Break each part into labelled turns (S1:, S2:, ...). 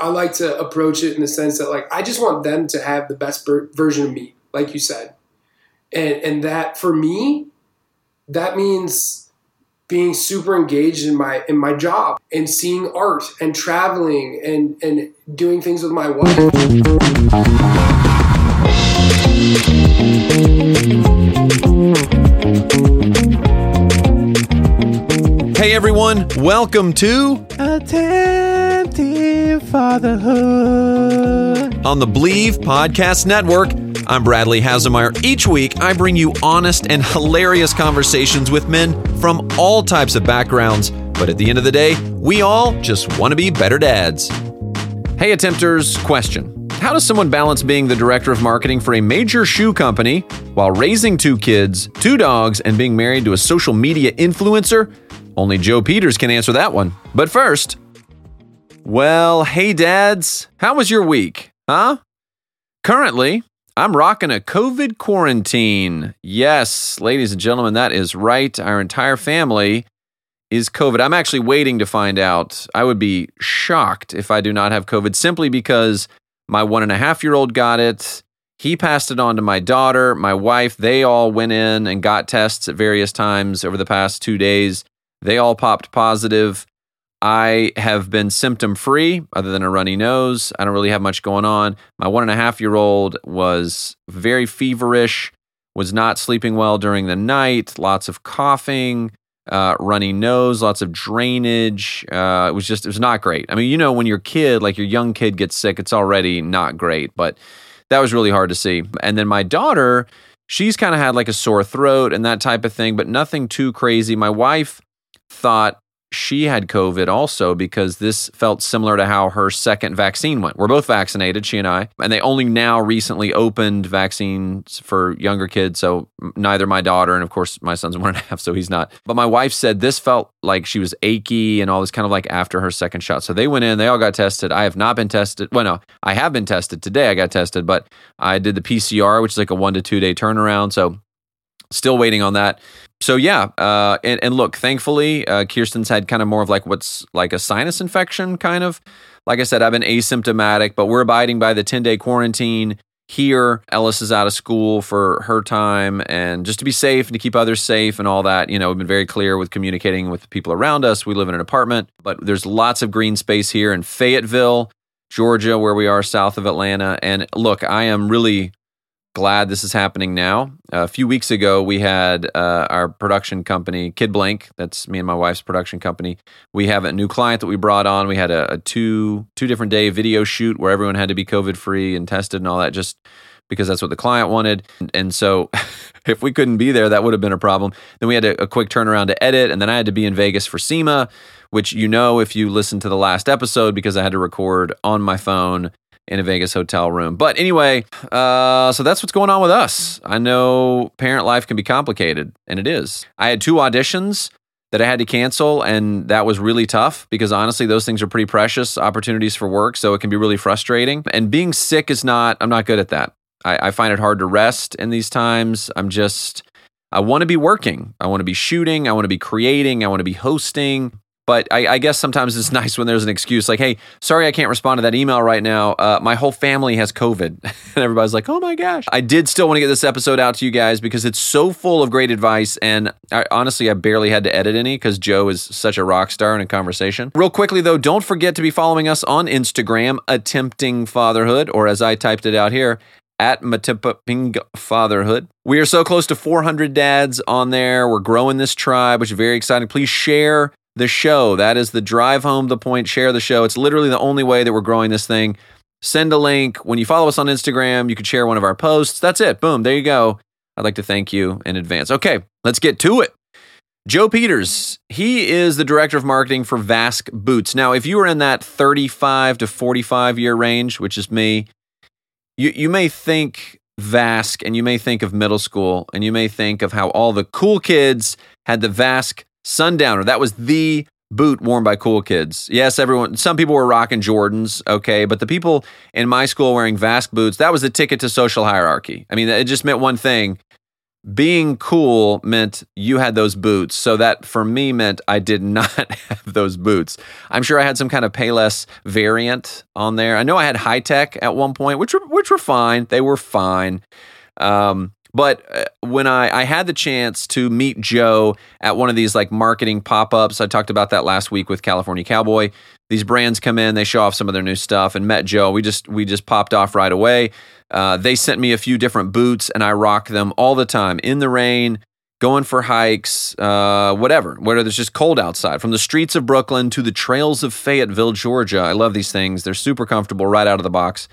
S1: I like to approach it in the sense that, like, I just want them to have the best version of me, like you said. And that, for me, that means being super engaged in my job and seeing art and traveling and doing things with my wife.
S2: Hey everyone, welcome to
S3: Attempting Fatherhood
S2: on the Believe Podcast Network. I'm Bradley Haselmeyer. Each week, I bring you honest and hilarious conversations with men from all types of backgrounds. But at the end of the day, we all just want to be better dads. Hey Attempters, question. How does someone balance being the director of marketing for a major shoe company while raising 2 kids, 2 dogs, and being married to a social media influencer? Only Joe Peters can answer that one. But first, well, hey dads, how was your week, huh? Currently, I'm rocking a COVID quarantine. Yes, ladies and gentlemen, that is right. Our entire family is COVID. I'm actually waiting to find out. I would be shocked if I do not have COVID simply because my 1.5-year-old got it. He passed it on to my daughter, my wife. They all went in and got tests at various times over the past 2 days. They all popped positive. I have been symptom-free other than a runny nose. I don't really have much going on. My 1.5-year-old was very feverish, was not sleeping well during the night, lots of coughing, runny nose, lots of drainage. It was not great. I mean, you know, when your young kid gets sick, it's already not great, but that was really hard to see. And then my daughter, she's kind of had like a sore throat and that type of thing, but nothing too crazy. My wife thought she had COVID also because this felt similar to how her second vaccine went. We're both vaccinated, she and I, and they only now recently opened vaccines for younger kids, so neither my daughter, and of course my son's 1.5, so he's not. But my wife said this felt like she was achy and all this kind of like after her second shot. So they went in, they all got tested. I have not been tested. Well, no, I have been tested. Today I got tested, but I did the PCR, which is like a 1 to 2 day turnaround, so still waiting on that. So yeah, and look, thankfully, Kirsten's had kind of more of like what's like a sinus infection, kind of. Like I said, I've been asymptomatic, but we're abiding by the 10-day quarantine here. Ellis is out of school for her time, and just to be safe and to keep others safe and all that, you know, we've been very clear with communicating with the people around us. We live in an apartment, but there's lots of green space here in Fayetteville, Georgia, where we are south of Atlanta. And look, I am really glad this is happening now. A few weeks ago, we had our production company, Kid Blank. That's me and my wife's production company. We have a new client that we brought on. We had a two different day video shoot where everyone had to be COVID-free and tested and all that, just because that's what the client wanted. And so if we couldn't be there, that would have been a problem. Then we had a quick turnaround to edit, and then I had to be in Vegas for SEMA, which you know if you listened to the last episode, because I had to record on my phone in a Vegas hotel room. But anyway, so that's what's going on with us. I know parent life can be complicated, and it is. I had 2 auditions that I had to cancel, and that was really tough because honestly, those things are pretty precious opportunities for work, so it can be really frustrating. And being sick I'm not good at that. I find it hard to rest in these times. I want to be working. I want to be shooting. I want to be creating. I want to be hosting. But I guess sometimes it's nice when there's an excuse like, hey, sorry I can't respond to that email right now. My whole family has COVID. And everybody's like, oh my gosh. I did still want to get this episode out to you guys because it's so full of great advice. And honestly, I barely had to edit any because Joe is such a rock star in a conversation. Real quickly though, don't forget to be following us on Instagram, Attempting Fatherhood, or as I typed it out here, at Matipping Fatherhood. We are so close to 400 dads on there. We're growing this tribe, which is very exciting. Please share the show. That is the drive home the point. Share the show. It's literally the only way that we're growing this thing. Send a link. When you follow us on Instagram, you can share one of our posts. That's it. Boom. There you go. I'd like to thank you in advance. Okay, let's get to it. Joe Peters, he is the director of marketing for Vask Boots. Now, if you are in that 35 to 45 year range, which is me, you may think Vask and you may think of middle school and you may think of how all the cool kids had the Vask Sundowner. That was the boot worn by cool kids. Yes, some people were rocking Jordans, okay, but the people in my school wearing Vask boots, that was the ticket to social hierarchy. I mean, it just meant one thing. being cool meant you had those boots. So that for me meant I did not have those boots. I'm sure I had some kind of Payless variant on there. I know I had High Tech at one point, which were fine. They were fine. But when I had the chance to meet Joe at one of these like marketing pop-ups, I talked about that last week with California Cowboy. These brands come in, they show off some of their new stuff, and met Joe. We just popped off right away. They sent me a few different boots, and I rock them all the time in the rain, going for hikes, whatever. Whether it's just cold outside, from the streets of Brooklyn to the trails of Fayetteville, Georgia. I love these things. They're super comfortable right out of the box.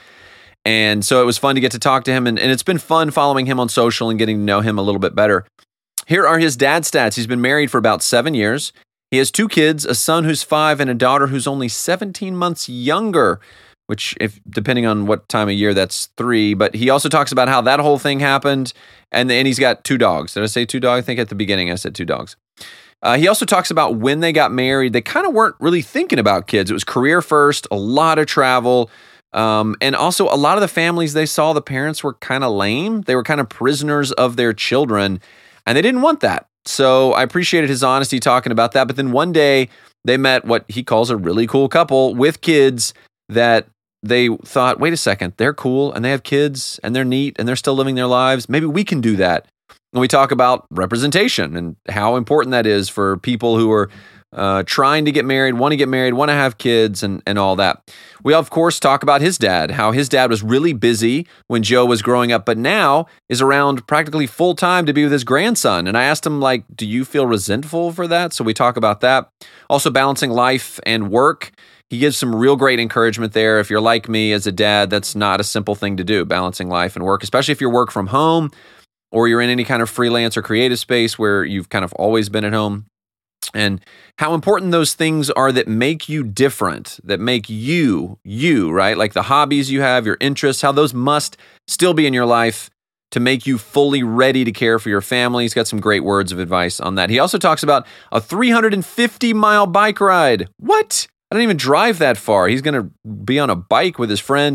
S2: And so it was fun to get to talk to him, and it's been fun following him on social and getting to know him a little bit better. Here are his dad stats. He's been married for about 7 years. He has 2 kids, a son who's 5 and a daughter who's only 17 months younger, which, if depending on what time of year, that's 3. But he also talks about how that whole thing happened, and he's got 2 dogs. Did I say 2 dogs? I think at the beginning I said 2 dogs. He also talks about when they got married, they kind of weren't really thinking about kids. It was career first, a lot of travel. And also a lot of the families they saw, the parents were kind of lame. They were kind of prisoners of their children, and they didn't want that. So I appreciated his honesty talking about that. But then one day they met what he calls a really cool couple with kids that they thought, wait a second, they're cool and they have kids and they're neat and they're still living their lives. Maybe we can do that. And we talk about representation and how important that is for people who are trying to get married, want to have kids, and all that. We, of course, talk about his dad, how his dad was really busy when Joe was growing up, but now is around practically full time to be with his grandson. And I asked him, like, do you feel resentful for that? So we talk about that. Also balancing life and work. He gives some real great encouragement there. If you're like me as a dad, that's not a simple thing to do, balancing life and work, especially if you work from home or you're in any kind of freelance or creative space where you've kind of always been at home. And how important those things are that make you different, that make you, right? Like the hobbies you have, your interests, how those must still be in your life to make you fully ready to care for your family. He's got some great words of advice on that. He also talks about a 350-mile bike ride. What? I don't even drive that far. He's going to be on a bike with his friend.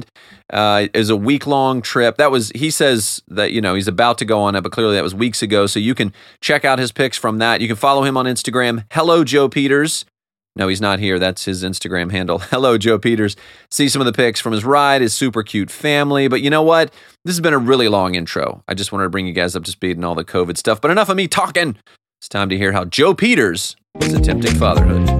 S2: Is a week-long trip. He says that, he's about to go on it, but clearly that was weeks ago. So you can check out his pics from that. You can follow him on Instagram. Hello, Joe Peters. No, he's not here. That's his Instagram handle. Hello, Joe Peters. See some of the pics from his ride, his super cute family. But you know what? This has been a really long intro. I just wanted to bring you guys up to speed and all the COVID stuff. But enough of me talking. It's time to hear how Joe Peters is attempting fatherhood.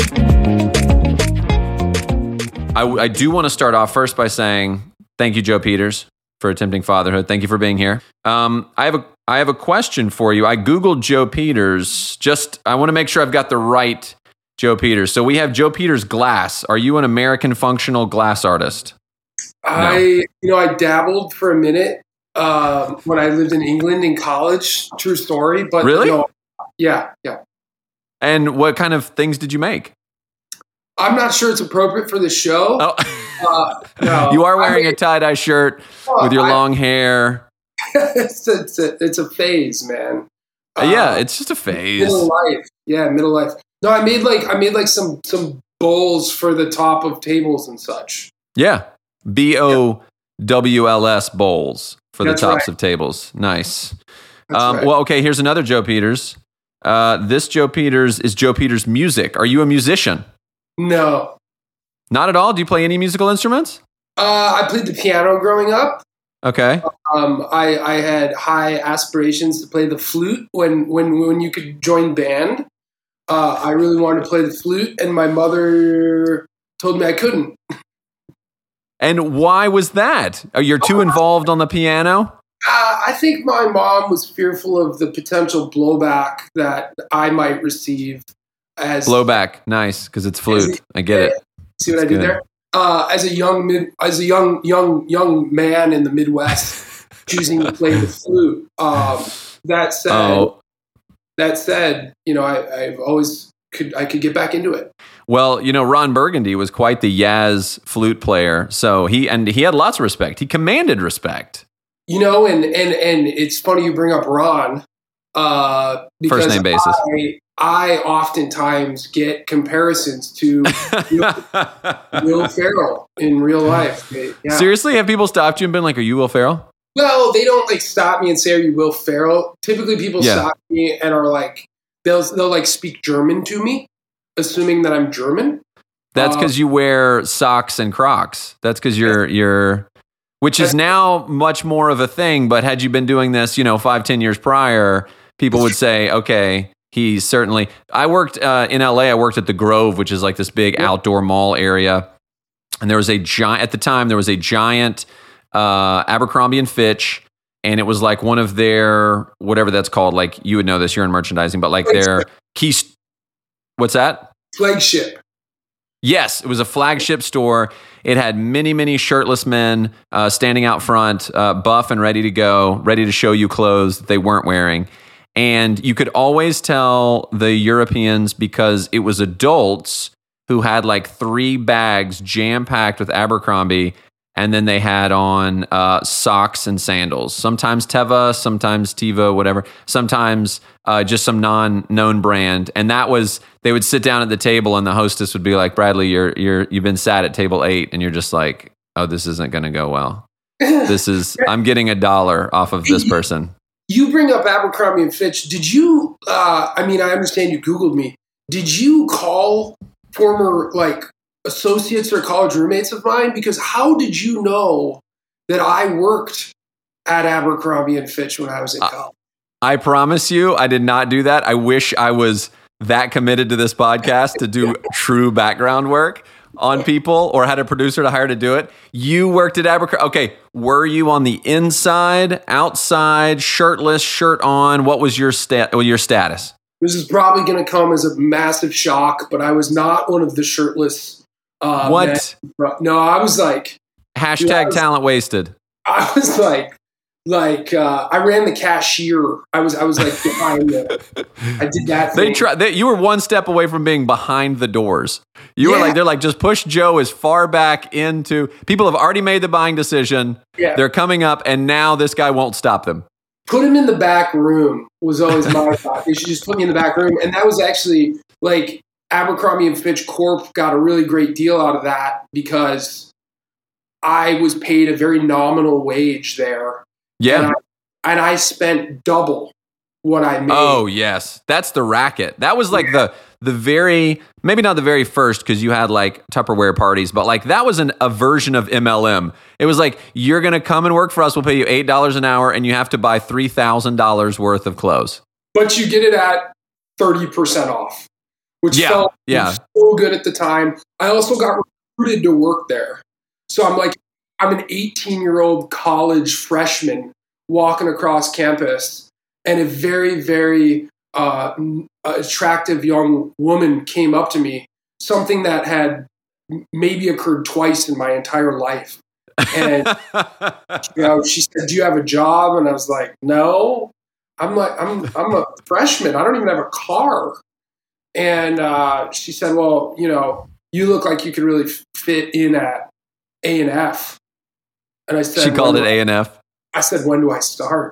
S2: I do want to start off first by saying thank you, Joe Peters, for attempting fatherhood. Thank you for being here. I have a question for you. I Googled Joe Peters. I want to make sure I've got the right Joe Peters. So we have Joe Peters Glass. Are you an American functional glass artist?
S1: No. I dabbled for a minute when I lived in England in college. True story. But
S2: really?
S1: No, yeah.
S2: And what kind of things did you make?
S1: I'm not sure it's appropriate for the show.
S2: Oh.
S1: No.
S2: You are wearing a tie-dye shirt with your long hair.
S1: It's a phase, man.
S2: Yeah, it's just a phase.
S1: Middle life. Yeah, middle life. No, I made like some bowls for the top of tables and such.
S2: Yeah. BOWLS bowls for the tops of tables. Nice.
S1: Right.
S2: Well, okay, here's another Joe Peters. This Joe Peters is Joe Peters Music. Are you a musician?
S1: No.
S2: Not at all? Do you play any musical instruments?
S1: I played the piano growing up.
S2: Okay.
S1: I had high aspirations to play the flute when you could join band. I really wanted to play the flute, and my mother told me I couldn't.
S2: And why was that? You're too involved on the piano?
S1: I think my mom was fearful of the potential blowback that I might receive.
S2: Blowback, nice, because it's flute. I get it.
S1: See what I did there? As a young man in the Midwest, choosing to play the flute. That said, I've always I could get back into it.
S2: Well, Ron Burgundy was quite the Yaz flute player, so he had lots of respect. He commanded respect.
S1: And it's funny you bring up Ron. Because
S2: first name basis.
S1: I oftentimes get comparisons to Will Ferrell in real life. Yeah.
S2: Seriously? Have people stopped you and been like, are you Will Ferrell?
S1: Well, they don't like stop me and say, "Are you Will Ferrell?" Typically, people stop me and are like, they'll like speak German to me, assuming that I'm German.
S2: That's because you wear socks and Crocs. That's because you're, which is now much more of a thing. But had you been doing this, 5-10 years prior, people would say, okay, he's certainly. I worked in LA. I worked at the Grove, which is like this big outdoor mall area, and there was a giant at the time. There was a giant Abercrombie and Fitch, and it was like one of their whatever that's called. Like you would know this. You're in merchandising, but like their key. What's that?
S1: Flagship.
S2: Yes, it was a flagship store. It had many, many shirtless men standing out front, buff and ready to go, ready to show you clothes that they weren't wearing. And you could always tell the Europeans because it was adults who had like 3 bags jam-packed with Abercrombie, and then they had on socks and sandals. Sometimes Teva, sometimes Teva, whatever. Sometimes just some non-known brand. And that was, they would sit down at the table and the hostess would be like, Bradley, you've been sat at table 8, and you're just like, oh, this isn't going to go well. I'm getting $1 off of this person.
S1: You bring up Abercrombie and Fitch. Did you, I understand you Googled me. Did you call former like associates or college roommates of mine? Because how did you know that I worked at Abercrombie and Fitch when I was in college?
S2: I promise you, I did not do that. I wish I was that committed to this podcast to do true background work on people, or had a producer to hire to do it. You worked at Abercrombie. Okay, were you on the inside, outside, shirtless, shirt on? What was your status?
S1: This is probably going to come as a massive shock, but I was not one of the shirtless.
S2: What?
S1: Men. No, I was like
S2: hashtag talent wasted.
S1: I was like I ran the cashier. I was like behind I did that.
S2: You were one step away from being behind the doors. You were like, they're like, just push Joe as far back into. People have already made the buying decision. Yeah. They're coming up, and now this guy won't stop them.
S1: Put him in the back room was always my thought. They should just put me in the back room. And that was actually like Abercrombie and Fitch Corp got a really great deal out of that because I was paid a very nominal wage there.
S2: Yeah.
S1: And I spent double what I made.
S2: Oh, yes. That's the racket. That was like the very, maybe not the very first, because you had like Tupperware parties, but like that was a version of MLM. It was like, you're going to come and work for us. We'll pay you $8 an hour, and you have to buy $3,000 worth of clothes.
S1: But you get it at 30% off, which felt so good at the time. I also got recruited to work there. So I'm an 18-year-old college freshman walking across campus, and a very, very attractive young woman came up to me, something that had maybe occurred twice in my entire life. And she said, "Do you have a job?" And I was like, "No." I'm a freshman. I don't even have a car. And she said, "Well, you look like you could really fit in at A&F." And I said,
S2: she called it A&F.
S1: I said, "When do I start?"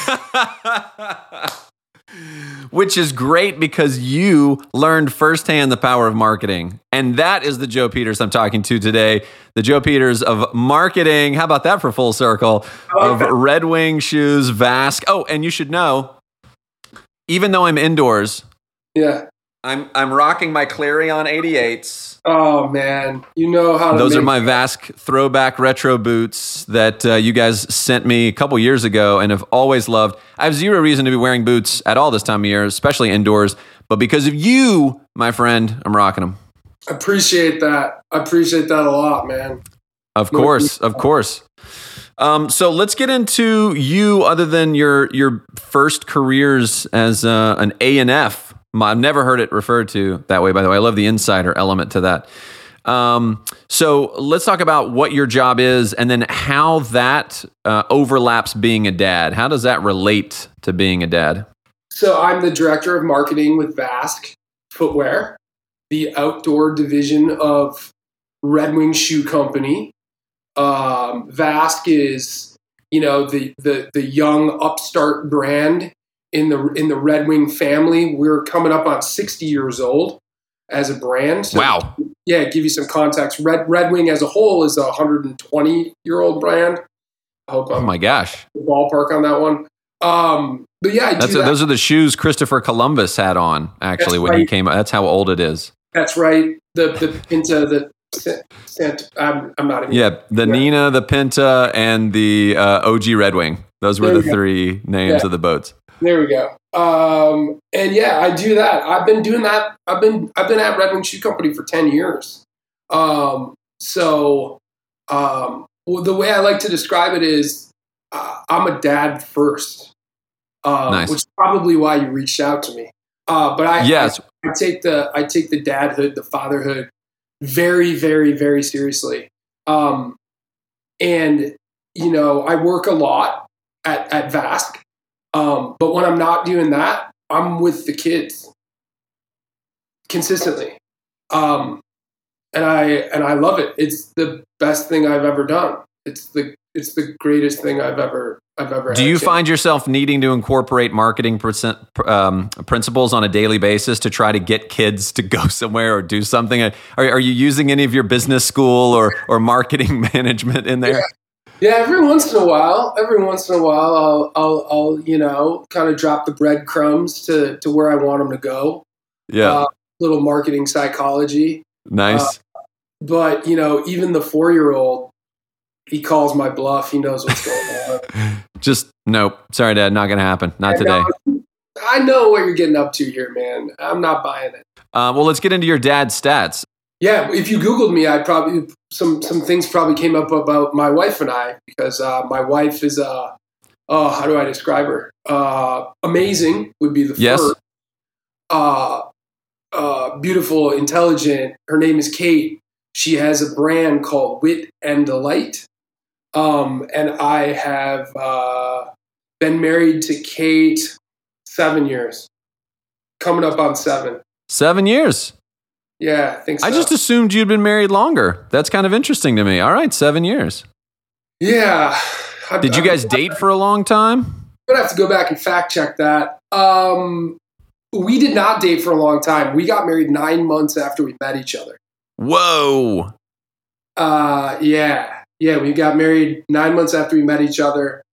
S2: Which is great because you learned firsthand the power of marketing. And that is the Joe Peters I'm talking to today. The Joe Peters of marketing. How about that for full circle? Of Red Wing shoes, Vask. Oh, and you should know, even though I'm indoors, I'm rocking my Clarion 88s.
S1: Oh, man. You know how to
S2: Those are my Vask throwback retro boots that you guys sent me a couple years ago and have always loved. I have zero reason to be wearing boots at all this time of year, especially indoors. But because of you, my friend, I'm rocking them.
S1: I appreciate that. I appreciate that a lot, man.
S2: Of course. So let's get into you other than your first careers as an A&F. I've never heard it referred to that way, by the way. I love the insider element to that. So let's talk about what your job is and then how that overlaps being a dad. How does that relate to being a dad?
S1: So I'm the director of marketing with Vask Footwear, the outdoor division of Red Wing Shoe Company. Vask is, the young upstart brand in the Red Wing family. We're coming up on 60 years old as a brand. So,
S2: wow.
S1: Yeah, give you some context. Red Wing as a whole is a 120-year-old brand. hope
S2: Oh
S1: I'm
S2: my gosh.
S1: in the ballpark on that one. But yeah, I do that.
S2: Those are the shoes Christopher Columbus had on, actually, when he came. That's how old it is.
S1: That's right. The Pinta, I'm not even.
S2: Yeah, the Nina, the Pinta, and the OG Red Wing. Those were the three names of the boats.
S1: There we go. And yeah, I do that. I've been doing that. I've been at Red Wing Shoe Company for 10 years. The way I like to describe it is, I'm a dad first.
S2: Nice.
S1: Which is probably why you reached out to me. But I take the dadhood, the fatherhood very, very, very seriously. And I work a lot at Vask. But when I'm not doing that, I'm with the kids consistently. And I love it. It's the best thing I've ever done. It's the greatest thing I've ever
S2: Do you find yourself needing to incorporate marketing principles on a daily basis to try to get kids to go somewhere or do something? Are you using any of your business school or marketing management in there?
S1: Yeah, every once in a while, I'll kind of drop the breadcrumbs to where I want them to go.
S2: Yeah.
S1: Little marketing psychology.
S2: Nice.
S1: But, even the 4-year-old, he calls my bluff. He knows what's going on.
S2: Just, nope. Sorry, Dad. Not going to happen. Not today.
S1: I know what you're getting up to here, man. I'm not buying it.
S2: Well, let's get into your dad's stats.
S1: Yeah, if you Googled me, I probably some things probably came up about my wife and I, because my wife is how do I describe her? Amazing would be the first. Beautiful, intelligent. Her name is Kate. She has a brand called Wit and Delight. And I have been married to Kate 7 years. Coming up on 7.
S2: 7 years?
S1: Yeah, I think so.
S2: I just assumed you'd been married longer. That's kind of interesting to me. All right, 7 years.
S1: Yeah.
S2: Did you guys date for a long time?
S1: I'm going to have to go back and fact check that. We did not date for a long time. We got married 9 months after we met each other.
S2: Whoa.
S1: Yeah, we got married 9 months after we met each other.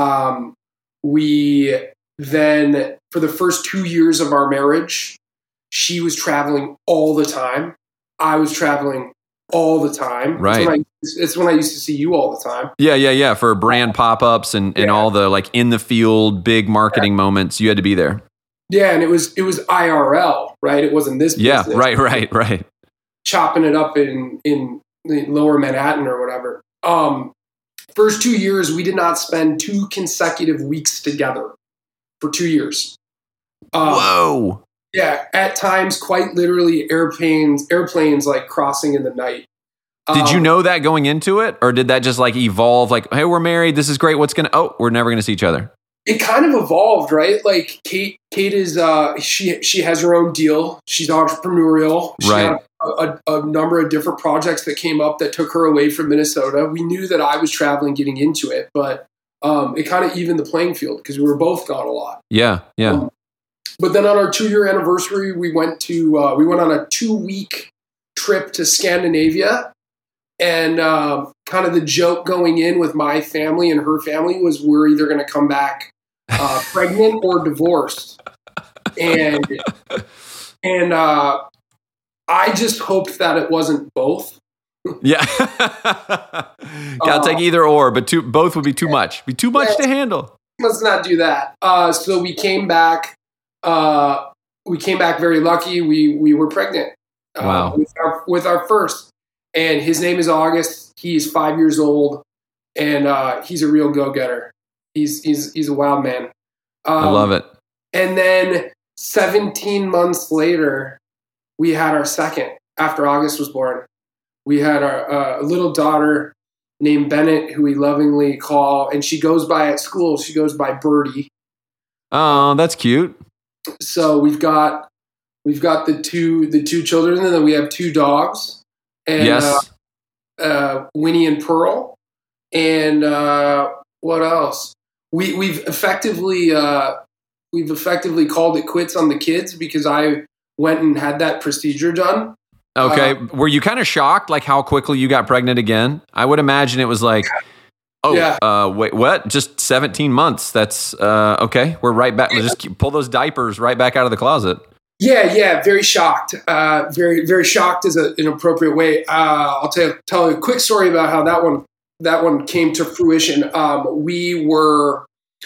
S1: We then, for the first 2 years of our marriage, she was traveling all the time. I was traveling all the time.
S2: Right.
S1: It's when I used to see you all the time.
S2: Yeah. For brand pop-ups and all the like in the field, big marketing moments, you had to be there.
S1: Yeah, and it was IRL, right? It wasn't this business.
S2: Yeah, right.
S1: Chopping it up in lower Manhattan or whatever. First 2 years, we did not spend 2 consecutive weeks together for 2 years.
S2: Whoa.
S1: Yeah, at times, quite literally, airplanes like crossing in the night.
S2: Did you know that going into it, or did that just like evolve? Like, hey, we're married. This is great. We're never gonna see each other.
S1: It kind of evolved, right? Like Kate is she has her own deal. She's entrepreneurial. She
S2: right.
S1: had a number of different projects that came up that took her away from Minnesota. We knew that I was traveling, getting into it, but it kind of evened the playing field because we were both gone a lot.
S2: Yeah.
S1: But then on our 2-year anniversary, we went on a 2-week trip to Scandinavia, and kind of the joke going in with my family and her family was we're either going to come back pregnant or divorced, and I just hoped that it wasn't both.
S2: Yeah, gotta take either or, but both would be too much. Be too much to handle.
S1: Let's not do that. So we came back. We came back very lucky. We were pregnant.
S2: Wow.
S1: With our first, and his name is August. He's 5 years old, and he's a real go-getter. He's a wild man.
S2: I love it.
S1: And then 17 months later, we had our second. After August was born, we had our little daughter named Bennett, who we lovingly call, and she goes by at school. She goes by Birdie.
S2: Oh, that's cute.
S1: So we've got the two children, and then we have 2 dogs. And,
S2: yes.
S1: Winnie and Pearl. And what else? We've effectively called it quits on the kids because I went and had that procedure done.
S2: Okay. Were you kind of shocked, like how quickly you got pregnant again? I would imagine it was like, Oh,
S1: Yeah.
S2: Wait, what? Just 17 months. That's okay. We're right back. Just pull those diapers right back out of the closet.
S1: Yeah, very shocked. Very, very shocked is an appropriate way. I'll tell you a quick story about how that one came to fruition. We were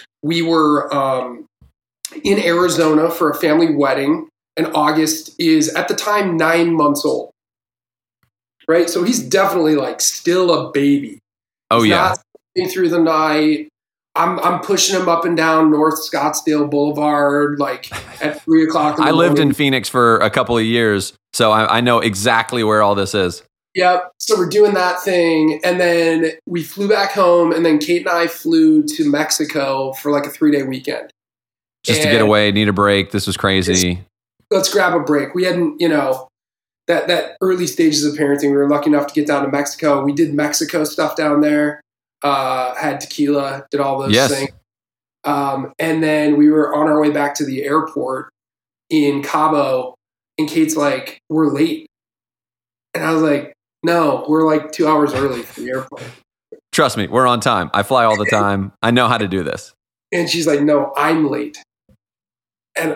S1: in Arizona for a family wedding, and August is at the time 9 months old. Right, so he's definitely like still a baby.
S2: Oh,
S1: he's
S2: yeah.
S1: not sleeping through the night. I'm pushing him up and down North Scottsdale Boulevard like at 3 o'clock.
S2: I lived in Phoenix for a couple of years, so I know exactly where all this is.
S1: Yep. So we're doing that thing, and then we flew back home, and then Kate and I flew to Mexico for like a 3-day weekend.
S2: Just to get away, need a break. This was crazy.
S1: Let's grab a break. We hadn't, that early stages of parenting. We were lucky enough to get down to Mexico. We did Mexico stuff down there. Had tequila, did all those things. And then we were on our way back to the airport in Cabo, and Kate's like, "We're late." And I was like, "No, we're like 2 hours early from the airport."
S2: Trust me, we're on time. I fly all the time. I know how to do this.
S1: And she's like, "No, I'm late." And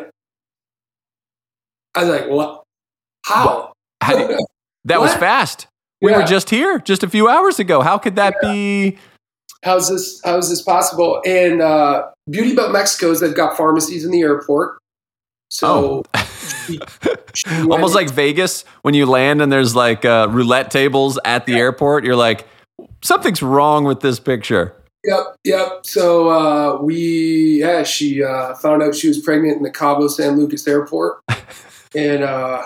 S1: I was like, "What? How?"
S2: That was fast. We were just here just a few hours ago. How could that be?
S1: How is this possible? And beauty about Mexico is they've got pharmacies in the airport. So
S2: almost like Vegas when you land and there's like roulette tables at the airport. You're like, something's wrong with this picture.
S1: Yep. So she found out she was pregnant in the Cabo San Lucas airport. And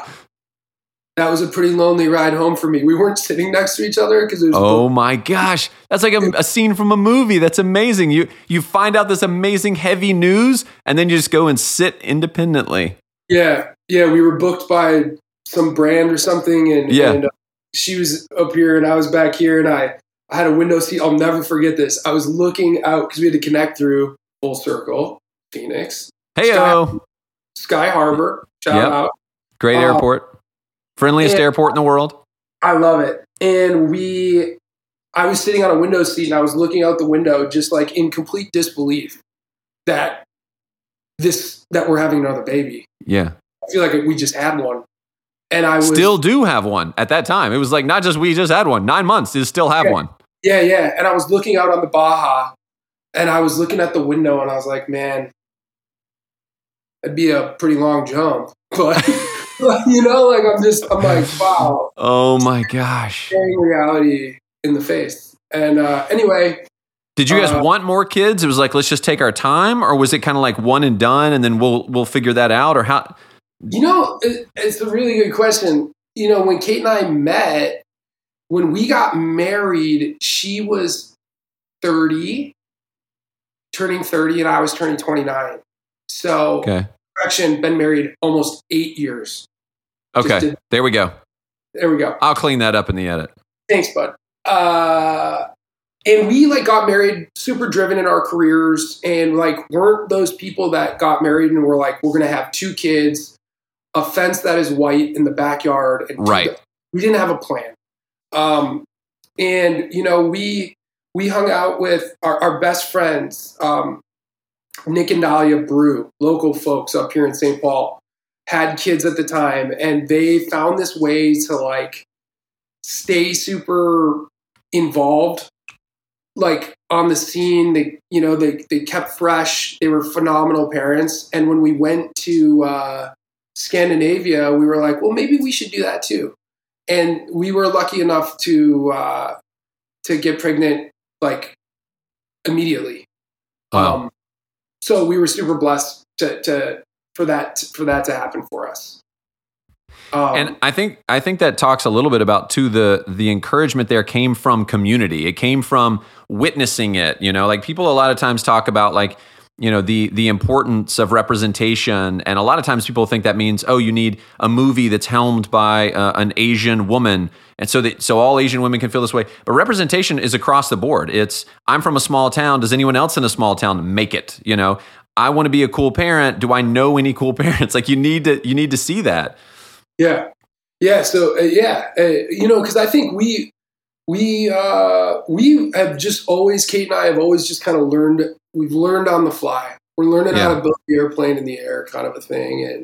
S1: that was a pretty lonely ride home for me. We weren't sitting next to each other because it was.
S2: Oh my gosh, that's like a scene from a movie. That's amazing. You find out this amazing heavy news, and then you just go and sit independently.
S1: Yeah. We were booked by some brand or something, and she was up here and I was back here, and I had a window seat. I'll never forget this. I was looking out because we had to connect through Full Circle, Phoenix.
S2: Heyo,
S1: Sky Harbor. Shout out.
S2: Great airport. Friendliest airport in the world.
S1: I love it. And I was sitting on a window seat and I was looking out the window just like in complete disbelief that we're having another baby.
S2: Yeah.
S1: I feel like we just had one. And I
S2: still do have one at that time. It was like not just we just had one. 9 months to still have one.
S1: Yeah. And I was looking out on the Baja and I was looking at the window and I was like, man, that'd be a pretty long jump. But I'm like, wow.
S2: Oh my gosh.
S1: Staring reality in the face. And anyway.
S2: Did you guys want more kids? It was like, let's just take our time, or was it kind of like one and done and then we'll figure that out, or how?
S1: It's a really good question. When Kate and I met, when we got married, she was 30, turning 30, and I was turning 29. So, been married almost 8 years.
S2: Okay, there we go. I'll clean that up in the edit.
S1: Thanks, bud. And we got married super driven in our careers, and weren't those people that got married and were like, we're going to have 2 kids, a fence that is white in the backyard. And we didn't have a plan. And we hung out with our best friends, Nick and Dahlia Brew, local folks up here in St. Paul, had kids at the time, and they found this way to stay super involved, on the scene. They kept fresh. They were phenomenal parents. And when we went to Scandinavia, we were like, well, maybe we should do that too. And we were lucky enough to get pregnant immediately.
S2: Wow.
S1: So we were super blessed for that to happen for us.
S2: And I think that talks a little bit about too the encouragement there came from community. It came from witnessing it. People a lot of times talk about the importance of representation, and a lot of times people think that means you need a movie that's helmed by an Asian woman, and so all Asian women can feel this way. But representation is across the board. It's I'm from a small town. Does anyone else in a small town make it? I want to be a cool parent. Do I know any cool parents? You need to see that.
S1: Yeah. So because I think we we have just always, Kate and I have always just kind of learned. We've learned on the fly. We're learning how to build the airplane in the air, kind of a thing,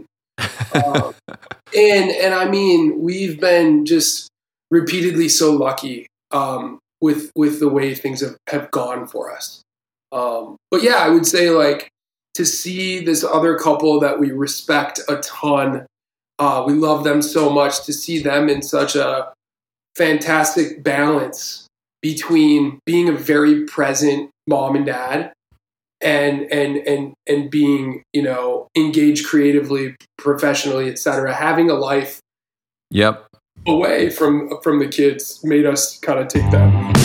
S1: and I mean, we've been just repeatedly so lucky with the way things have gone for us. But yeah, I would say like to see this other couple that we respect a ton, we love them so much, to see them in such a fantastic balance between being a very present mom and dad and being, you know, engaged creatively, professionally, etc. Having a life away from the kids made us kind of take that lead.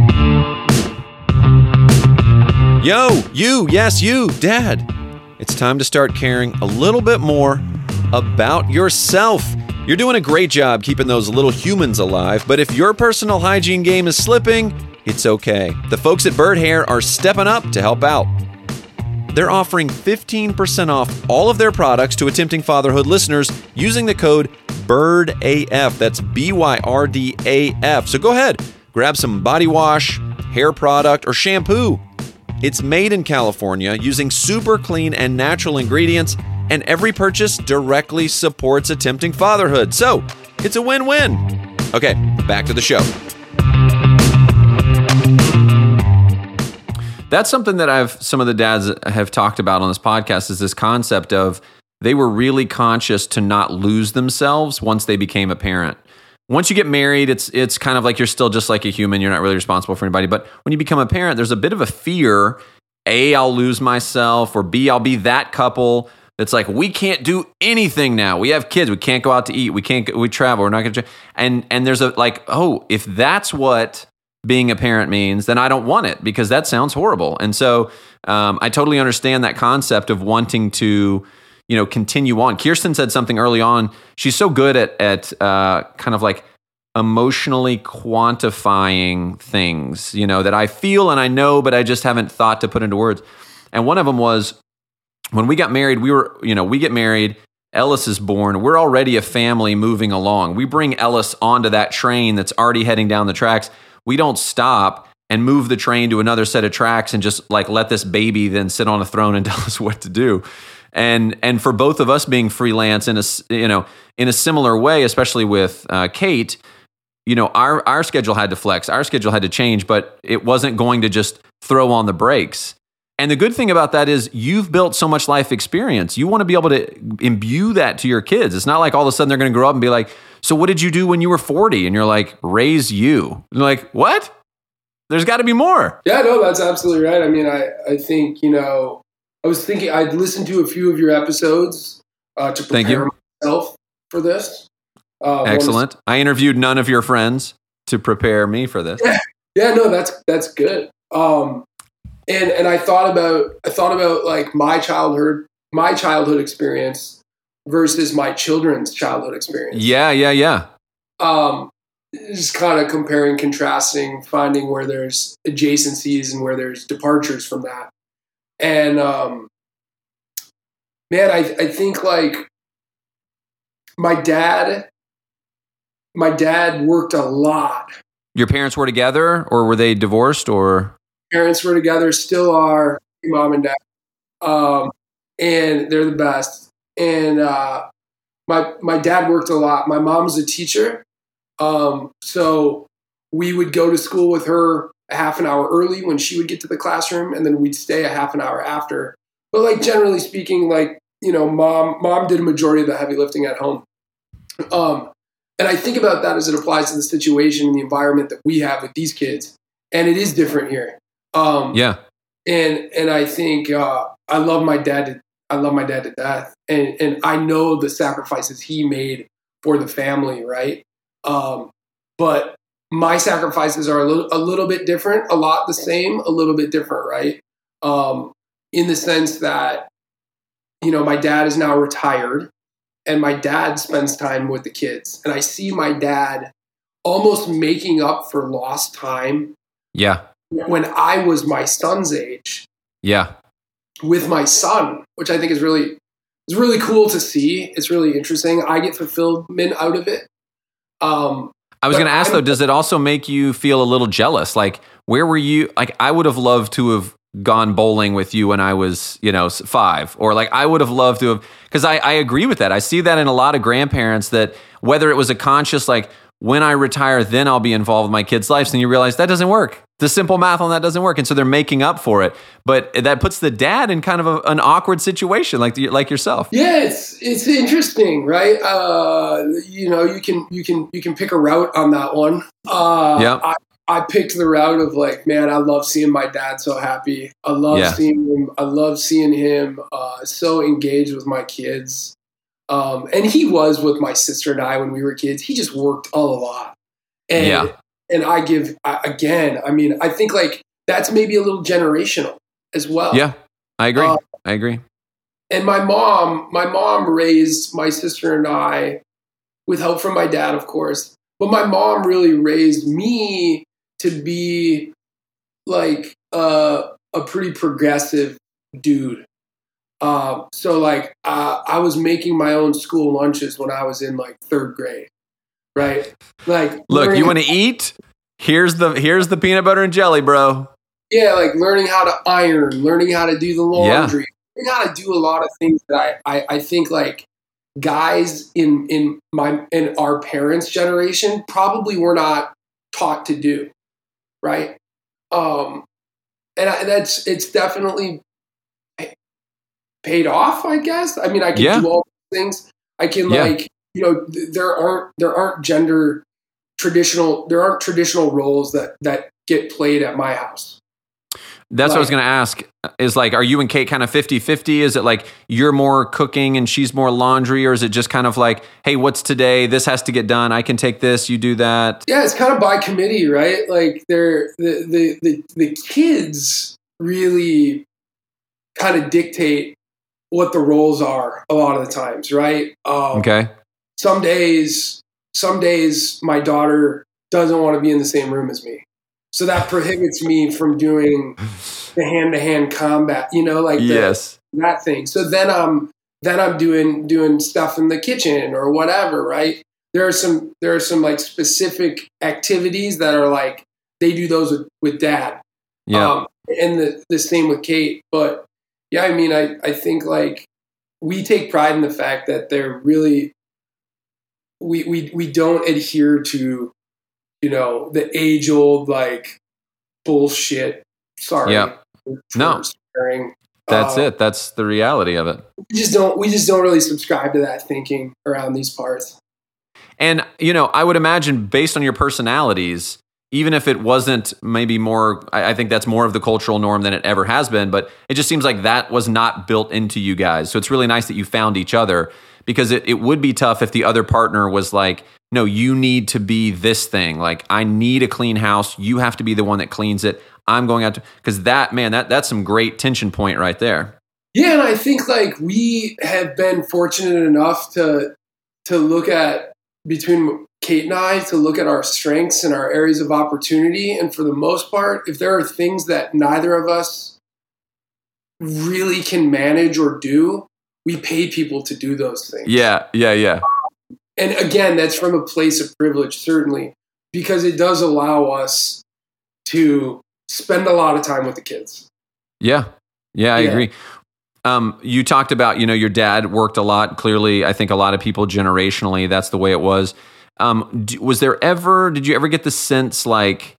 S2: Yo, yes, you, Dad. It's time to start caring a little bit more about yourself. You're doing a great job keeping those little humans alive, but if your personal hygiene game is slipping, it's okay. The folks at Bird Hair are stepping up to help out. They're offering 15% off all of their products to Attempting Fatherhood listeners using the code BYRDAF. That's BYRDAF. So go ahead, grab some body wash, hair product, or shampoo. It's made in California using super clean and natural ingredients, and every purchase directly supports Attempting Fatherhood. So it's a win-win. Okay, back to the show. That's something that some of the dads have talked about on this podcast, is this concept of they were really conscious to not lose themselves once they became a parent. Once you get married, it's kind of like you're still just like a human. You're not really responsible for anybody. But when you become a parent, there's a bit of a fear. A, I'll lose myself, or B, I'll be that couple that's like, we can't do anything now. We have kids. We can't go out to eat. We travel. We're not going to. And there's a like, oh, if that's what being a parent means, then I don't want it, because that sounds horrible. And so I totally understand that concept of wanting to, you know, continue on. Kirsten said something early on. She's so good at kind of like emotionally quantifying things, you know, that I feel and I know, but I just haven't thought to put into words. And one of them was when we got married, we get married, Ellis is born. We're already a family moving along. We bring Ellis onto that train that's already heading down the tracks. We don't stop and move the train to another set of tracks and just like let this baby then sit on a throne and tell us what to do. And for both of us being freelance in a similar way, especially with Kate, you know, our schedule had to flex, our schedule had to change, but it wasn't going to just throw on the brakes. And the good thing about that is you've built so much life experience. You want to be able to imbue that to your kids. It's not like all of a sudden they're going to grow up and be like, so what did you do when you were 40? And you're like, raise you. And you're like, what? There's got to be more.
S1: Yeah, no, that's absolutely right. I mean, I think, you know, I was thinking I'd listened to a few of your episodes to prepare myself for this.
S2: Excellent. I interviewed none of your friends to prepare me for this.
S1: Yeah, no, that's good. And I thought about like my childhood experience versus my children's childhood experience.
S2: Yeah.
S1: Just kind of comparing, contrasting, finding where there's adjacencies and where there's departures from that. And man, I think like my dad worked a lot.
S2: Your parents were together, or were they divorced, or?
S1: Parents were together, still are, mom and dad. And they're the best. And my dad worked a lot. My mom's a teacher. So we would go to school with her a half an hour early when she would get to the classroom, and then we'd stay a half an hour after. But like generally speaking, like, you know, mom did a majority of the heavy lifting at home. And I think about that as it applies to the situation and the environment that we have with these kids. And it is different here. And I think I love my dad to death, and I know the sacrifices he made for the family, right? But my sacrifices are a little bit different, a lot the same, a little bit different, right? In the sense that, you know, my dad is now retired, and my dad spends time with the kids, and I see my dad almost making up for lost time.
S2: Yeah.
S1: When I was my son's age.
S2: Yeah.
S1: With my son, which I think is really cool to see. It's really interesting. I get fulfillment out of it.
S2: I was going to ask though, does it also make you feel a little jealous? Like, where were you? Like, I would have loved to have gone bowling with you when I was, 5, or like I would have loved to have, because I agree with that. I see that in a lot of grandparents, that whether it was a conscious, like, when I retire, then I'll be involved with my kids' lives. And you realize that doesn't work. The simple math on that doesn't work. And so they're making up for it. But that puts the dad in kind of an awkward situation, like yourself.
S1: Yeah, it's interesting, right? You can pick a route on that one.
S2: Yeah.
S1: I picked the route of like, man, I love seeing my dad so happy. I love seeing him. I love seeing him so engaged with my kids. And he was with my sister and I when we were kids. He just worked a lot. And I think like that's maybe a little generational as well.
S2: Yeah, I agree.
S1: And my mom raised my sister and I with help from my dad, of course. But my mom really raised me to be like a pretty progressive dude. So like I was making my own school lunches when I was in like 3rd grade, right? Like,
S2: look, you want to eat? Here's the peanut butter and jelly, bro.
S1: Yeah, like learning how to iron, learning how to do the laundry, learning how to do a lot of things that I think like guys in our parents' generation probably were not taught to do, right? It's definitely paid off, I guess. I mean, I can do all these things. I can there aren't traditional roles that get played at my house.
S2: That's what I was going to ask, is like, are you and Kate kind of 50-50? Is it like you're more cooking and she's more laundry? Or is it just kind of like, hey, what's today? This has to get done. I can take this. You do that.
S1: Yeah, it's kind of by committee, right? Like the kids really kind of dictate what the roles are a lot of the times, right?
S2: Okay.
S1: Some days my daughter doesn't want to be in the same room as me. So that prohibits me from doing the hand-to-hand combat, that thing. So then I'm doing stuff in the kitchen or whatever, right? There are some like specific activities that are like they do those with dad.
S2: Yeah.
S1: And the same with Kate. But yeah, I mean, I think like we take pride in the fact that they're really we don't adhere to the age-old, like, bullshit. Sorry.
S2: Yeah. No.
S1: Swearing.
S2: That's it. That's the reality of it.
S1: We just don't really subscribe to that thinking around these parts.
S2: And, I would imagine based on your personalities, even if it wasn't maybe more, I think that's more of the cultural norm than it ever has been, but it just seems like that was not built into you guys. So it's really nice that you found each other, because it would be tough if the other partner was like, no, you need to be this thing. Like, I need a clean house. You have to be the one that cleans it. I'm going out to, because that's some great tension point right there.
S1: Yeah. And I think like we have been fortunate enough to look at, between Kate and I, to look at our strengths and our areas of opportunity. And for the most part, if there are things that neither of us really can manage or do, we pay people to do those things.
S2: Yeah.
S1: And again, that's from a place of privilege, certainly, because it does allow us to spend a lot of time with the kids. Yeah,
S2: I agree. You talked about, your dad worked a lot. Clearly, I think a lot of people generationally, that's the way it was. Did you ever get the sense like,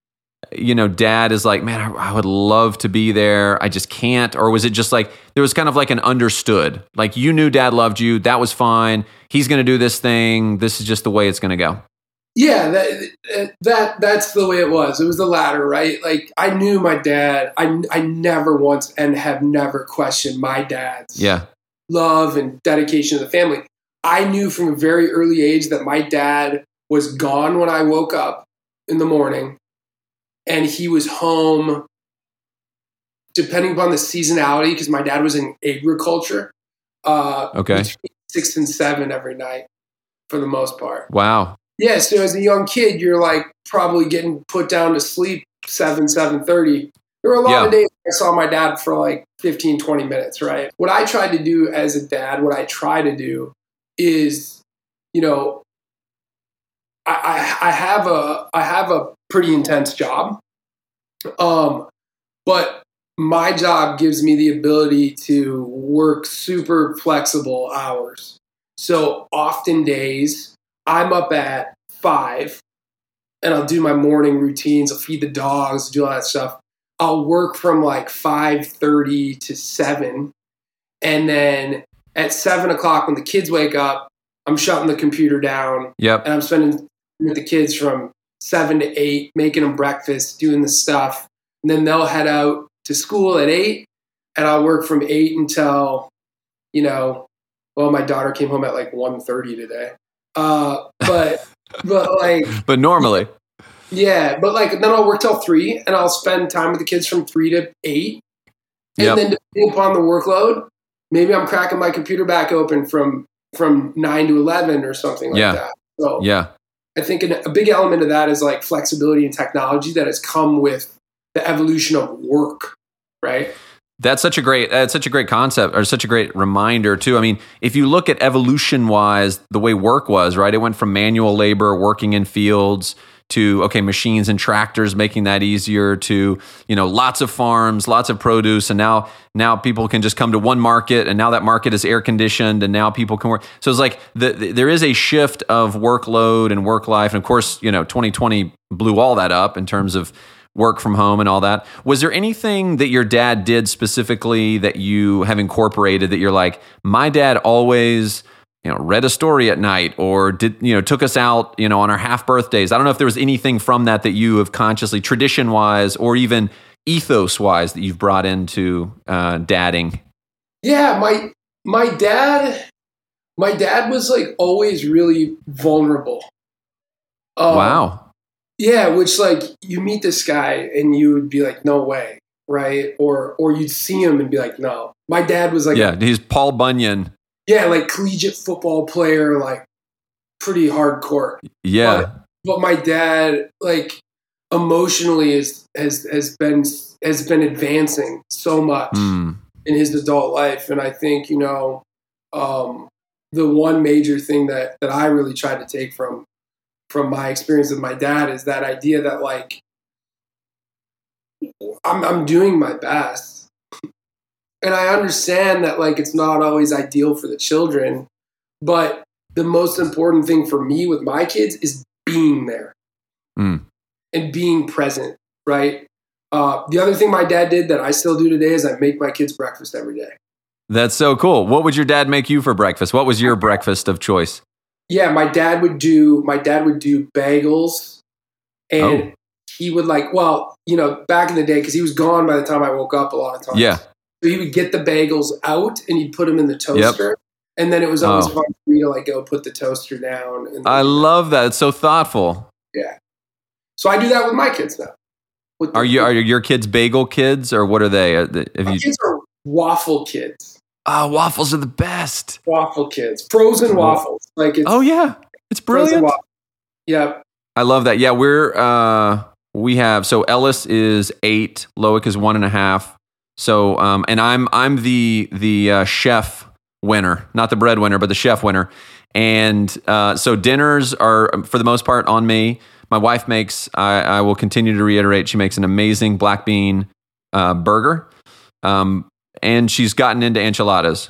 S2: dad is like, man, I would love to be there, I just can't? Or was it just like, there was kind of like an understood, like you knew dad loved you, that was fine, he's going to do this thing, this is just the way it's going to go?
S1: Yeah, that's the way it was. It was the latter, right? Like I knew my dad, I never once and have never questioned my dad's love and dedication to the family. I knew from a very early age that my dad was gone when I woke up in the morning, and he was home, depending upon the seasonality, because my dad was in agriculture, between 6 and 7 every night for the most part.
S2: Wow.
S1: Yeah, so as a young kid, you're like probably getting put down to sleep 7:30. There were a lot of days I saw my dad for like 15, 20 minutes, right? What I tried to do as a dad, what I try to do is, I have a pretty intense job. But my job gives me the ability to work super flexible hours. So often days I'm up at 5 and I'll do my morning routines. I'll feed the dogs, do all that stuff. I'll work from like 5:30 to 7. And then at 7 o'clock when the kids wake up, I'm shutting the computer down.
S2: Yep.
S1: And I'm spending with the kids from 7 to 8, making them breakfast, doing the stuff. And then they'll head out to school at 8. And I'll work from 8 until, my daughter came home at like 1:30 today. But
S2: normally.
S1: Yeah. But then I'll work till 3 and I'll spend time with the kids from 3 to 8. And then depending upon the workload, maybe I'm cracking my computer back open from 9 to 11 or something like that. So I think a big element of that is like flexibility and technology that has come with the evolution of work, right?
S2: That's such a great concept, or such a great reminder too. I mean, if you look at evolution wise, the way work was, right? It went from manual labor, working in fields, to machines and tractors, making that easier, to lots of farms, lots of produce, and now people can just come to one market, and now that market is air conditioned, and now people can work. So it's like there is a shift of workload and work life, and of course 2020 blew all that up in terms of work from home and all that. Was there anything that your dad did specifically that you have incorporated that you're like, my dad always read a story at night, or took us out, on our half birthdays? I don't know if there was anything from that you have consciously, tradition wise, or even ethos wise, that you've brought into dadding.
S1: Yeah, my dad was like always really vulnerable.
S2: Wow.
S1: Yeah, which like you meet this guy and you would be like, no way, right? Or you'd see him and be like, no. My dad was like,
S2: he's Paul Bunyan.
S1: Yeah, like collegiate football player, like pretty hardcore.
S2: Yeah.
S1: But my dad, like emotionally, has been advancing so much in his adult life, and I think the one major thing that I really tried to take from my experience with my dad is that idea that like I'm doing my best. And I understand that like it's not always ideal for the children, but the most important thing for me with my kids is being there and being present, right? The other thing my dad did that I still do today is I make my kids breakfast every day.
S2: That's so cool. What would your dad make you for breakfast? What was your breakfast of choice?
S1: Yeah, my dad would do bagels, and he would like, back in the day, because he was gone by the time I woke up a lot of times.
S2: Yeah.
S1: So he would get the bagels out and he'd put them in the toaster. Yep. And then it was always fun for me to like go put the toaster down.
S2: I love that. It's so thoughtful.
S1: Yeah. So I do that with my kids now.
S2: Are your kids bagel kids, or what are they?
S1: My kids are waffle kids.
S2: Waffles are the best.
S1: Waffle kids. Frozen waffles. Like
S2: it's brilliant.
S1: Yeah.
S2: I love that. Yeah, we have, so Ellis is 8, Loic is 1.5. So, and I'm the chef winner, not the breadwinner, but the chef winner. And so dinners are, for the most part, on me. My wife makes, I will continue to reiterate, she makes an amazing black bean burger. And she's gotten into enchiladas.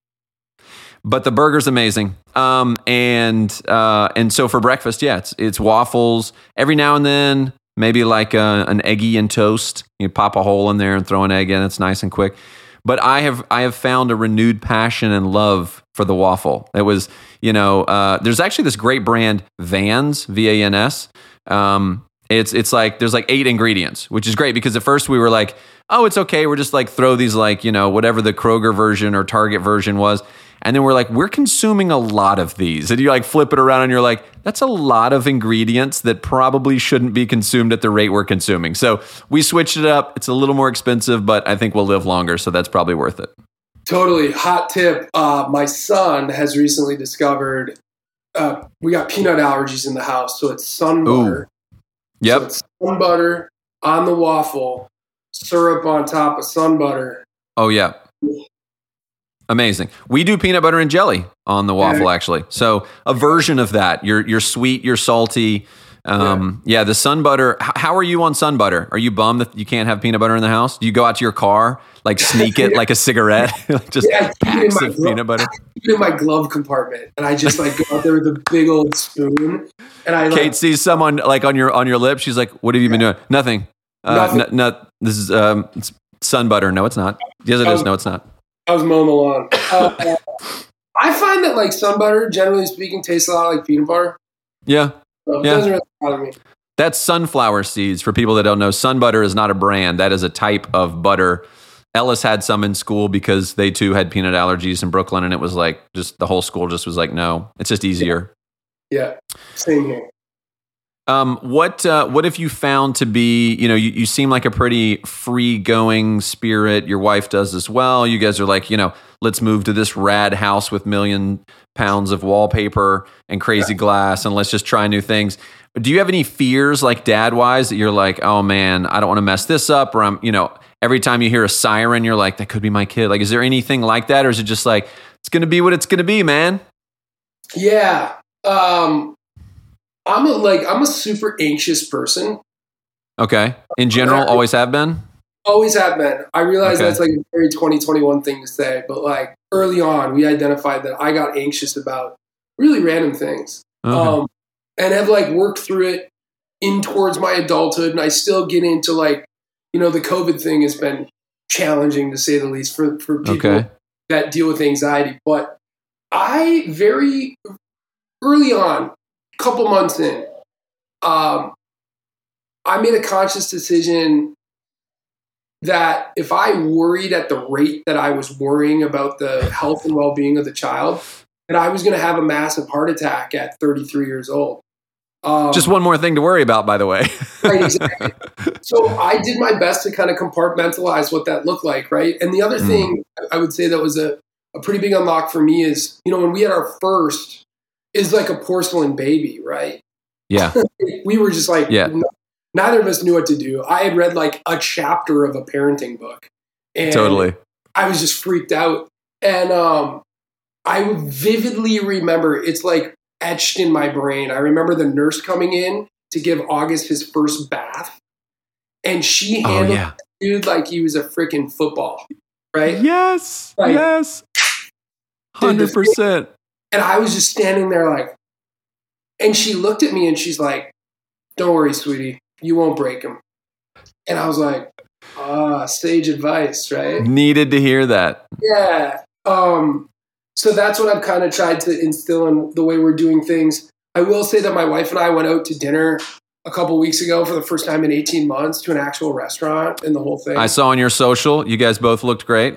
S2: But the burger's amazing. And so for breakfast, it's waffles. Every now and then, maybe like an eggy and toast. You pop a hole in there and throw an egg in. It's nice and quick. But I have found a renewed passion and love for the waffle. It was, there's actually this great brand, Vans, Vans. It's like there's like 8 ingredients, which is great because at first we were like, oh, it's okay. We're just like throw these like whatever the Kroger version or Target version was. And then we're like, we're consuming a lot of these. And you like flip it around and you're like, that's a lot of ingredients that probably shouldn't be consumed at the rate we're consuming. So we switched it up. It's a little more expensive, but I think we'll live longer. So that's probably worth it.
S1: Totally. Hot tip. My son has recently discovered we got peanut allergies in the house. So it's sun butter.
S2: Yep.
S1: So it's sun butter on the waffle, syrup on top of sun butter.
S2: Oh, yeah. Amazing. We do peanut butter and jelly on the waffle, actually. So a version of that. You're sweet, you're salty. The sun butter. How are you on sun butter? Are you bummed that you can't have peanut butter in the house? Do you go out to your car, like sneak it like a cigarette? Just packs of peanut butter?
S1: I keep it in my glove compartment, and I just like go out there with a big old spoon. And
S2: Kate sees someone like on your lips. She's like, "What have you been doing?" Nothing.
S1: Nothing.
S2: This is it's sun butter. No, it's not. Yes, it is. No, it's not.
S1: I was mowing the lawn. I find that like sun butter, generally speaking, tastes a lot like peanut butter.
S2: Yeah.
S1: So it doesn't really bother me.
S2: That's sunflower seeds. For people that don't know, sun butter is not a brand. That is a type of butter. Ellis had some in school because they too had peanut allergies in Brooklyn, and it was like just the whole school just was like, no, it's just easier.
S1: Yeah, same here.
S2: What have you found to be, you seem like a pretty free going spirit. Your wife does as well. You guys are like, let's move to this rad house with million pounds of wallpaper and crazy glass, and let's just try new things. Do you have any fears like dad wise that you're like, oh man, I don't want to mess this up? Or every time you hear a siren, you're like, that could be my kid. Like, is there anything like that? Or is it just like, it's going to be what it's going to be, man?
S1: Yeah. I'm a super anxious person.
S2: Okay. In general, always have been?
S1: Always have been. I realize that's like a very 2021 thing to say, but like early on, we identified that I got anxious about really random things.
S2: Okay.
S1: And have like worked through it in towards my adulthood. And I still get into like, the COVID thing has been challenging to say the least for people that deal with anxiety. But I very early on, couple months in, I made a conscious decision that if I worried at the rate that I was worrying about the health and well-being of the child, that I was going to have a massive heart attack at 33 years old.
S2: Just one more thing to worry about, by the way.
S1: Right, exactly. So I did my best to kind of compartmentalize what that looked like, right? And the other thing I would say that was a pretty big unlock for me is, when we had our first, is like a porcelain baby, right?
S2: Yeah.
S1: We were just like, neither of us knew what to do. I had read like a chapter of a parenting book. And
S2: totally.
S1: I was just freaked out. And I would vividly remember, it's like etched in my brain. I remember the nurse coming in to give August his first bath. And she handled the dude like he was a freaking football, right?
S2: Yes.
S1: Like,
S2: yes. 100%.
S1: And I was just standing there like, and she looked at me and she's like, don't worry, sweetie, you won't break him. And I was like, sage advice, right?
S2: Needed to hear that.
S1: Yeah. So that's what I've kind of tried to instill in the way we're doing things. I will say that my wife and I went out to dinner a couple weeks ago for the first time in 18 months to an actual restaurant and the whole thing.
S2: I saw on your social, you guys both looked great.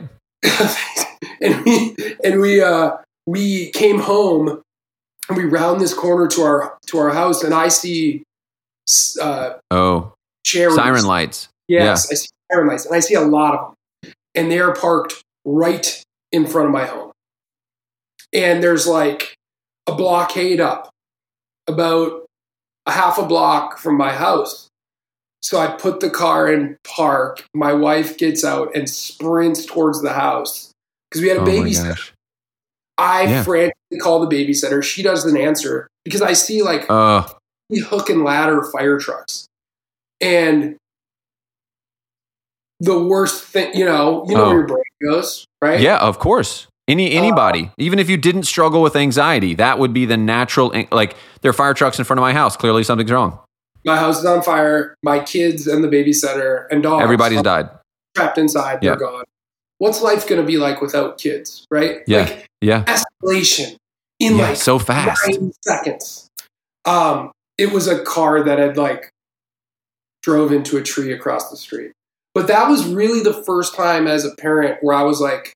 S1: and we came home and we round this corner to our house and I see cherries.
S2: Siren lights.
S1: Yes, yeah. I see siren lights and I see a lot of them. And they are parked right in front of my home. And there's like a blockade up about a half a block from my house. So I put the car in park. My wife gets out and sprints towards the house because we had a babysitter. I frantically call the babysitter. She doesn't answer because I see like hook and ladder fire trucks. And the worst thing, where your brain goes, right?
S2: Yeah, of course. Anybody, even if you didn't struggle with anxiety, that would be the natural, like there are fire trucks in front of my house. Clearly something's wrong.
S1: My house is on fire. My kids and the babysitter and dogs.
S2: Everybody's died.
S1: Trapped inside. They're gone. What's life going to be like without kids, right?
S2: Yeah.
S1: Escalation in
S2: so fast.
S1: 9 seconds. It was a car that had drove into a tree across the street. But that was really the first time as a parent where I was like,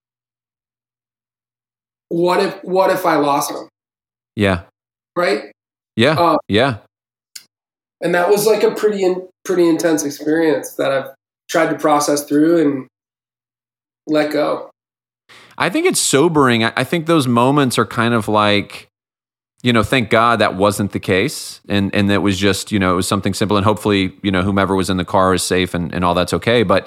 S1: what if I lost him?
S2: Yeah.
S1: Right?
S2: Yeah.
S1: And that was like a pretty intense experience that I've tried to process through and let go.
S2: I think it's sobering. I think those moments are kind of like, thank God that wasn't the case. And that was just, it was something simple. And hopefully, whomever was in the car is safe and all that's okay. But,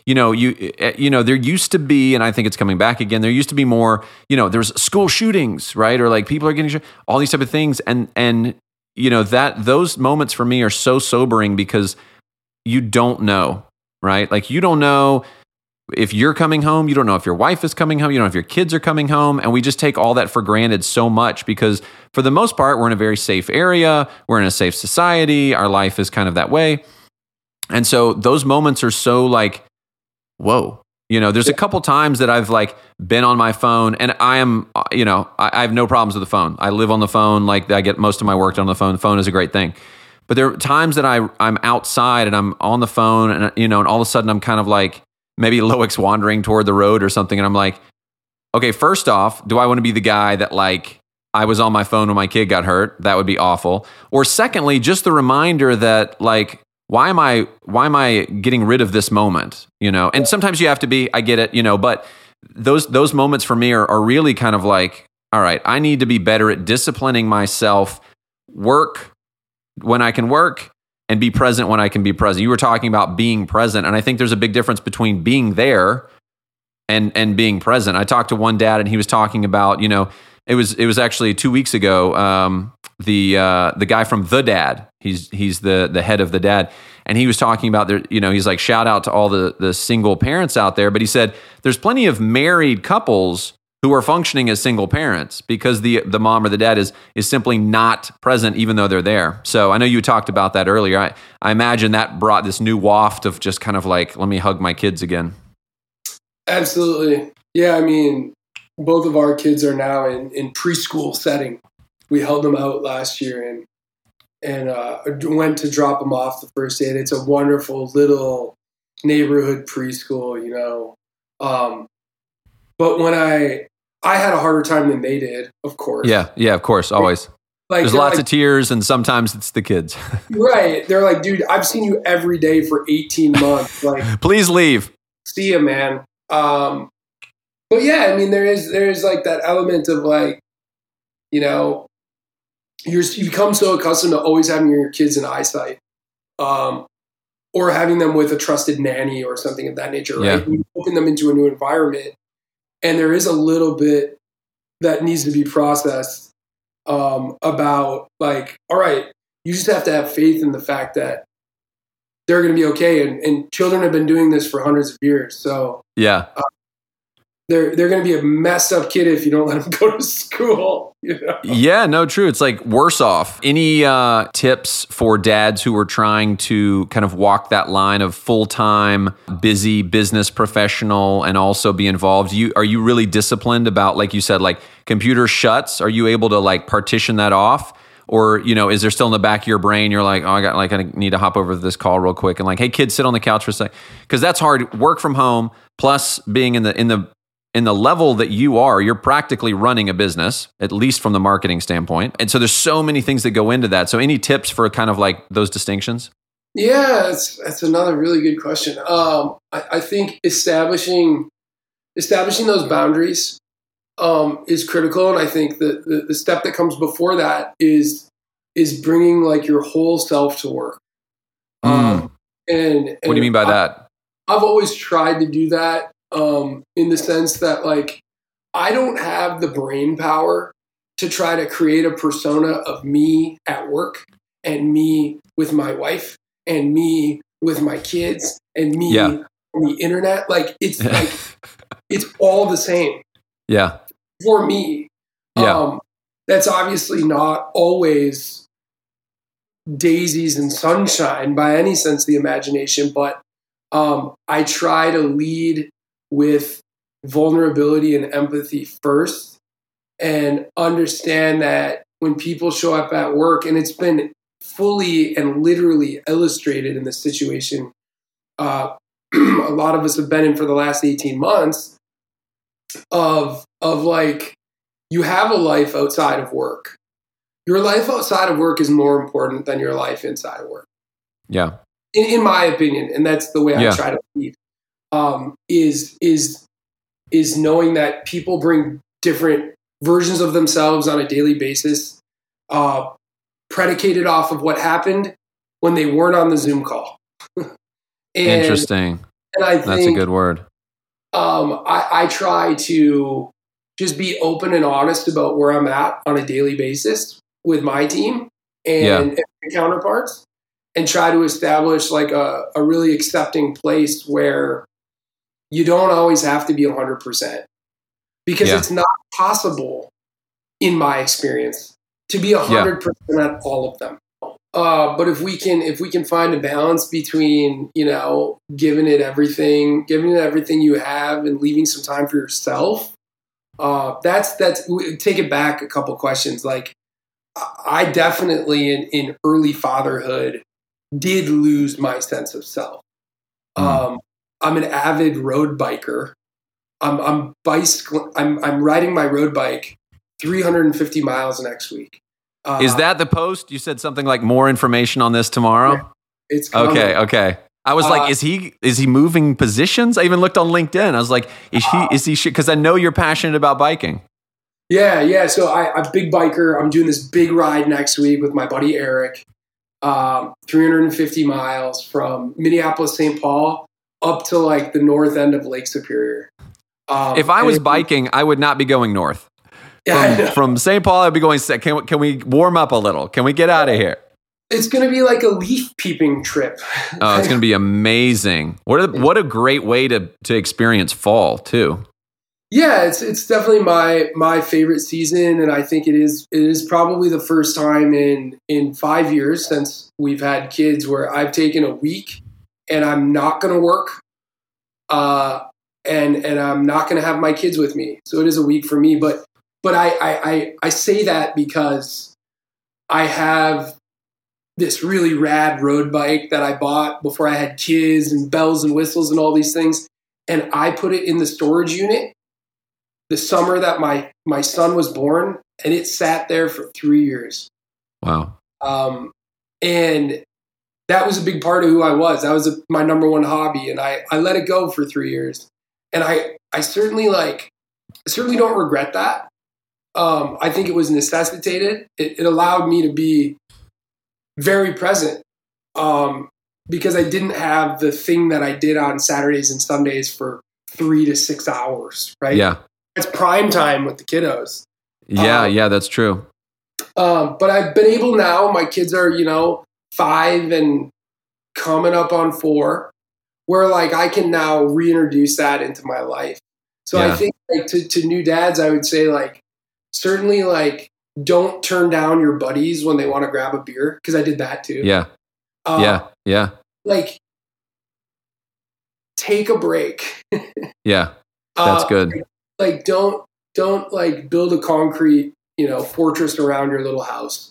S2: there used to be, and I think it's coming back again. There used to be more, there's school shootings, right? Or like people are getting all these type of things, and that those moments for me are so sobering because you don't know, right? Like you don't know if you're coming home, you don't know if your wife is coming home, you don't know if your kids are coming home, and we just take all that for granted so much because for the most part, we're in a very safe area, we're in a safe society, our life is kind of that way. And so those moments are so like, whoa. There's a couple times that I've like been on my phone and I am, I have no problems with the phone. I live on the phone, like I get most of my work done on the phone. The phone is a great thing. But there are times that I'm outside and I'm on the phone and, and all of a sudden I'm kind of like, maybe Loic's wandering toward the road or something. And I'm like, okay, first off, do I want to be the guy that like, I was on my phone when my kid got hurt? That would be awful. Or secondly, just the reminder that like, why am I getting rid of this moment? And sometimes you have to be, I get it, but those moments for me are really kind of like, all right, I need to be better at disciplining myself, work when I can work, and be present when I can be present. You were talking about being present, and I think there's a big difference between being there and being present. I talked to one dad, and he was talking about, it was actually 2 weeks ago. The guy from The Dad, he's the head of The Dad, and he was talking about he's like, shout out to all the single parents out there, but he said there's plenty of married couples who are functioning as single parents because the mom or the dad is simply not present even though they're there. So I know you talked about that earlier. I imagine that brought this new waft of just kind of like, let me hug my kids again.
S1: Absolutely. Yeah, I mean, both of our kids are now in preschool setting. We held them out last year and went to drop them off the first day. And it's a wonderful little neighborhood preschool, But when I had a harder time than they did, of course.
S2: Yeah, of course, always.
S1: Like,
S2: there's lots of tears, and sometimes it's the kids.
S1: Right. They're like, dude, I've seen you every day for 18 months. Like, please leave. See ya, man. But yeah, I mean, there is like that element of like, you become so accustomed to always having your kids in eyesight, or having them with a trusted nanny or something of that nature. Right. Yeah. You open them into a new environment. And there is a little bit that needs to be processed about like, all right, you just have to have faith in the fact that they're going to be okay. And children have been doing this for hundreds of years. So yeah, they're going to be a messed up kid if you don't let them go to school.
S2: Yeah, no, true. It's like worse off. Any tips for dads who are trying to kind of walk that line of full-time, busy business professional and also be involved? Are you really disciplined about, like you said, like computer shuts? Are you able to like partition that off? Or, is there still in the back of your brain, you're like, oh, I need to hop over to this call real quick and like, hey, kids, sit on the couch for a sec. Because that's hard. Work from home plus being in the level that you're practically running a business, at least from the marketing standpoint. And so there's so many things that go into that. So any tips for kind of like those distinctions?
S1: Yeah, that's another really good question. I think establishing those boundaries is critical. And I think the step that comes before that is bringing like your whole self to work. And
S2: what do you mean by that?
S1: I've always tried to do that. In the sense that like, I don't have the brain power to try to create a persona of me at work and me with my wife and me with my kids and me on the internet. Like it's like, it's all the same. Yeah. For me. Yeah. That's obviously not always daisies and sunshine by any sense of the imagination, but I try to lead with vulnerability and empathy first and understand that when people show up at work, and it's been fully and literally illustrated in this situation, a lot of us have been in for the last 18 months of like, you have a life outside of work. Your life outside of work is more important than your life inside of work. Yeah. In my opinion. And that's the way I try to lead. Is knowing that people bring different versions of themselves on a daily basis, predicated off of what happened when they weren't on the Zoom call. Interesting. And I
S2: That's a good word.
S1: I try to just be open and honest about where I'm at on a daily basis with my team and my counterparts, and try to establish like a really accepting place where you don't always have to be 100%, because it's not possible, in my experience, to be 100% at all of them. But if we can find a balance between, giving it everything you have and leaving some time for yourself, that's take it back a couple questions. Like, I definitely in early fatherhood did lose my sense of self. I'm an avid road biker. I'm riding my road bike 350 miles next week.
S2: Is that the post? You said something like more information on this tomorrow?
S1: It's coming.
S2: Okay. I was like, is he moving positions? I even looked on LinkedIn. I was like, is he because I know you're passionate about biking.
S1: Yeah. So I'm a big biker. I'm doing this big ride next week with my buddy Eric. 350 miles from Minneapolis, St. Paul up to like the north end of Lake Superior.
S2: If I was biking, I would not be going north. From St. Paul, I'd be going, can we warm up a little? Can we get out of here?
S1: It's going to be like a leaf peeping trip.
S2: Oh, it's going to be amazing. What a great way to experience fall too.
S1: Yeah, it's definitely my favorite season, and I think it is probably the first time in 5 years since we've had kids where I've taken a week and I'm not going to work, and I'm not going to have my kids with me. So it is a week for me, but I say that because I have this really rad road bike that I bought before I had kids and bells and whistles and all these things, and I put it in the storage unit the summer that my son was born, and it sat there for 3 years.
S2: Wow.
S1: And that was a big part of who I was. That was my number one hobby, and I let it go for 3 years. And I certainly don't regret that. I think it was necessitated. It allowed me to be very present, because I didn't have the thing that I did on Saturdays and Sundays for 3 to 6 hours, right?
S2: Yeah.
S1: It's prime time with the kiddos.
S2: Yeah, that's true.
S1: But I've been able now, my kids are, 5 and coming up on 4, where like I can now reintroduce that into my life. So I think like to new dads, I would say like, certainly like don't turn down your buddies when they want to grab a beer, because I did that too.
S2: Yeah. Yeah.
S1: Like take a break.
S2: Yeah. That's good.
S1: Like don't like build a concrete, fortress around your little house.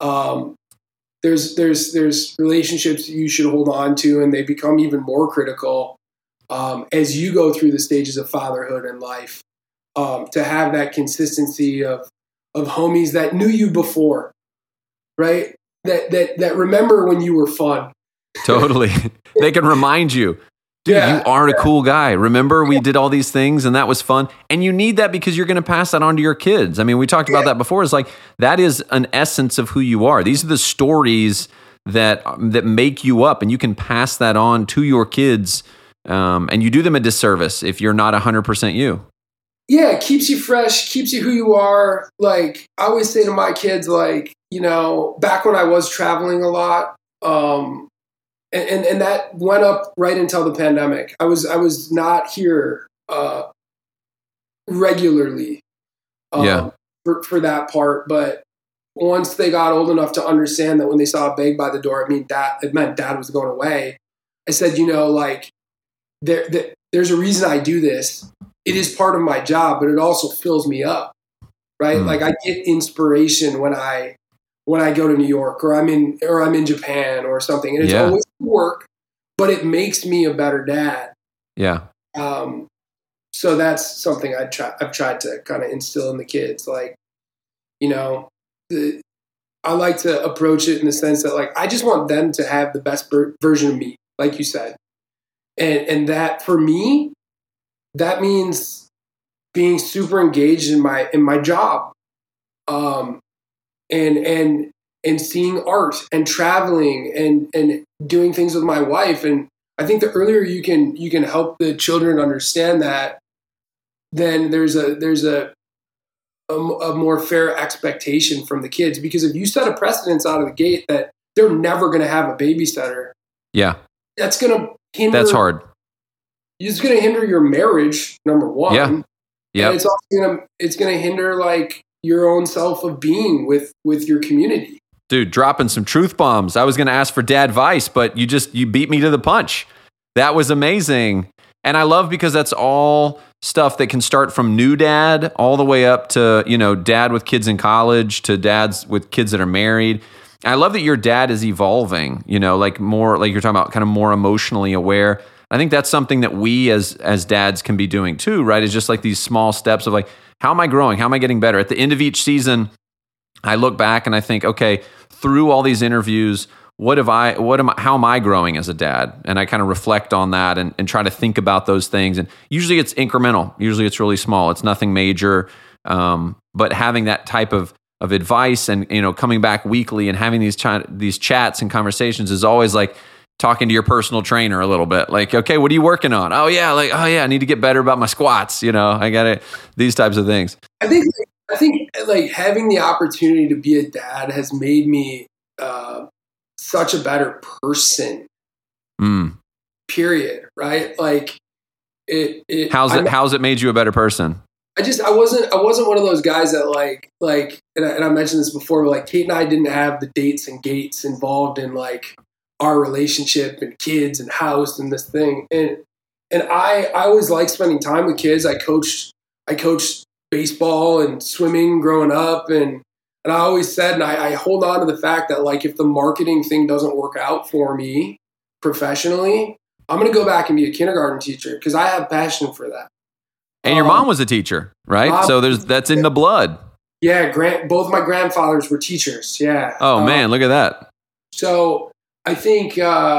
S1: There's relationships you should hold on to, and they become even more critical as you go through the stages of fatherhood and life. To have that consistency of homies that knew you before, right? That remember when you were fun.
S2: Totally. They can remind you. Dude, you are a cool guy. Remember, we did all these things and that was fun. And you need that because you're going to pass that on to your kids. I mean, we talked about that before. It's like, that is an essence of who you are. These are the stories that make you up, and you can pass that on to your kids. And you do them a disservice if you're not 100% you.
S1: Yeah, it keeps you fresh, keeps you who you are. Like, I always say to my kids, like, back when I was traveling a lot, and that went up right until the pandemic. I was not here regularly for that part. But once they got old enough to understand that when they saw a bag by the door, it meant dad was going away. I said, like, there's a reason I do this. It is part of my job, but it also fills me up, right? Like I get inspiration when I go to New York or I'm in Japan or something, and it's always work, but it makes me a better dad.
S2: Yeah.
S1: So that's something I've tried to kind of instill in the kids. Like, I like to approach it in the sense that like I just want them to have the best version of me, like you said, and that for me, that means being super engaged in my job, and seeing art and traveling and doing things with my wife. And I think the earlier you can help the children understand that, then there's a more fair expectation from the kids. Because if you set a precedence out of the gate that they're never going to have a babysitter, that's going to hinder.
S2: That's hard.
S1: It's going to hinder your marriage, number one.
S2: Yeah.
S1: And it's also going to hinder like your own self of being with your community.
S2: Dude, dropping some truth bombs. I was going to ask for dad advice, but you beat me to the punch. That was amazing. And I love because that's all stuff that can start from new dad all the way up to, dad with kids in college to dads with kids that are married. I love that your dad is evolving, like more, like you're talking about, kind of more emotionally aware. I think that's something that we as dads can be doing too, right? It's just like these small steps of like, how am I growing? How am I getting better? At the end of each season, I look back and I think, okay, through all these interviews, how am I growing as a dad? And I kind of reflect on that and try to think about those things. And usually it's incremental. Usually it's really small. It's nothing major. But having that type of advice and, coming back weekly and having these chats and conversations is always like talking to your personal trainer a little bit. Like, okay, what are you working on? Oh yeah, I need to get better about my squats. I got it. These types of things.
S1: I think like having the opportunity to be a dad has made me such a better person. Period. Right? Like
S2: how's it made you a better person?
S1: I wasn't one of those guys that like and I mentioned this before, but like Kate and I didn't have the dates and gates involved in like our relationship and kids and house and this thing. And I always liked spending time with kids. I coached baseball and swimming growing up, and I always said, and I hold on to the fact that like if the marketing thing doesn't work out for me professionally, I'm going to go back and be a kindergarten teacher because I have passion for that.
S2: And your mom was a teacher, right? So that's in the blood.
S1: Yeah, both my grandfathers were teachers. Yeah.
S2: Oh man, look at that.
S1: So I think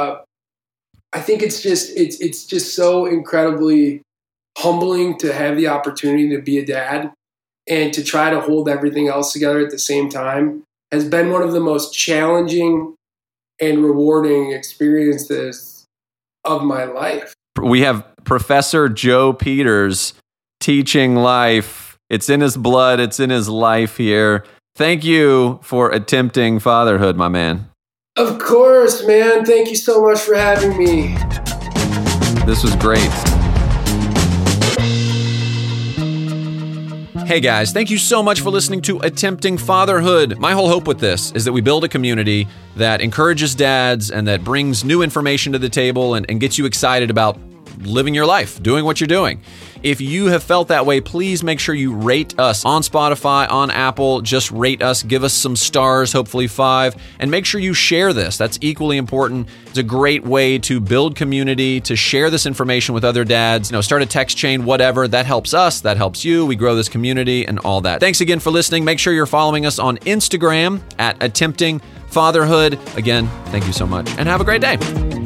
S1: it's just so incredibly humbling to have the opportunity to be a dad and to try to hold everything else together at the same time has been one of the most challenging and rewarding experiences of my life.
S2: We have Professor Joe Peters teaching life. It's in his blood. It's in his life here. Thank you for attempting fatherhood, my man.
S1: Of course, man. Thank you so much for having me.
S2: This was great. Hey guys, thank you so much for listening to Attempting Fatherhood. My whole hope with this is that we build a community that encourages dads and that brings new information to the table and gets you excited about living your life, doing what you're doing. If you have felt that way, please make sure you rate us on Spotify, on Apple. Just rate us, give us some stars, hopefully 5, and make sure you share this. That's equally important. It's a great way to build community, to share this information with other dads, start a text chain, whatever. That helps us, that helps you. We grow this community and all that. Thanks again for listening. Make sure you're following us on Instagram at Attempting Fatherhood. Again, thank you so much and have a great day.